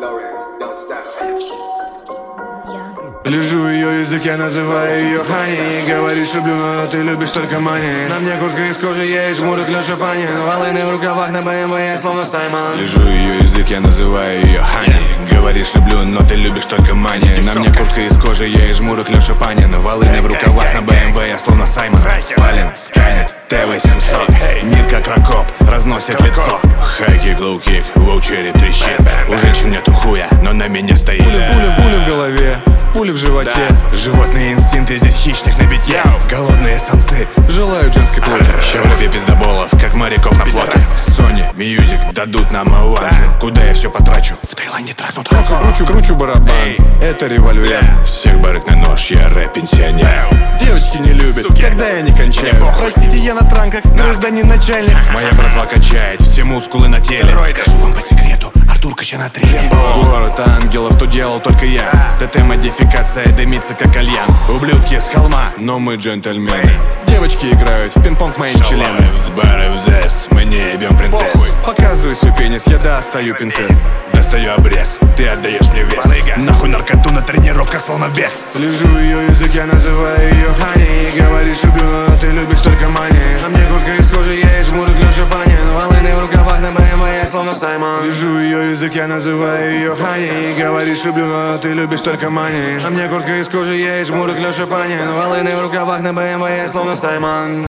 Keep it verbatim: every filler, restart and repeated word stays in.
Лежу ее язык, я называю ее Хани. Говоришь, люблю, но ты любишь только мани. На мне куртка из кожи, я и жмурок Леша Панин. Волыны в рукавах на бэ эм вэ, я словно Саймон. Лежу ее язык, я называю ее Хани. Говоришь, люблю, но ты любишь только мани. На мне куртка из кожи, я и жмурок Леша Панин. Волыны в рукавах на бэ эм вэ, я словно Саймон. Спален, сканет, тэ восемьсот. Мир как ракоп, разносит лицо. Хайкик, лоу-кик, воу-черри трещит. У женщин нету хуя, но на меня стоит. Пуля, пуля, пуля в голове, пули в животе, да. Животные инстинкты, здесь хищник на битье. Голодные самцы желают женской плоти. Щавропе пиздоболов, как моряков на флоте. Sony Music дадут нам авансы. Куда я все потрачу? В Таиланде трахнут кручу, кручу, кручу барабан, Эй. Это револьвер. Всех барыг на нож, я рэп-пенсионер. Девочки не любят, Суки. Когда я не кончаю. Простите, я на транках, гражданин начальник. Моя братва качает, все мускулы на теле. Скажу вам по секрету, Артур Кача на треле. Город ангелов, тут делал только я. ТТ-модификация дымится как кальян. Ублюдки с холма, но мы джентльмены. Девочки играют в пинг-понг моим членом. С бары в ЗЭС, мы не ебем принцесс. Показывай свой пенис, я достаю пинцет. Достаю обрез, ты отдаешь мне вес. Нахуй наркоту на тренировках словно бес. Лежу ее язык, я называю ее Хани. Говоришь, люблю, но ты любишь только мани. На мне куртка из кожи, я и жмурок Леша Панин. Волыны в рукавах на бэ эм вэ, я словно Саймон. Лежу ее язык, я называю ее Хани. Говоришь, люблю, но ты любишь только мани. На мне куртка из кожи, я и жмурок Леша Панин. Волыны в рукавах на бэ эм вэ, я словно Саймон.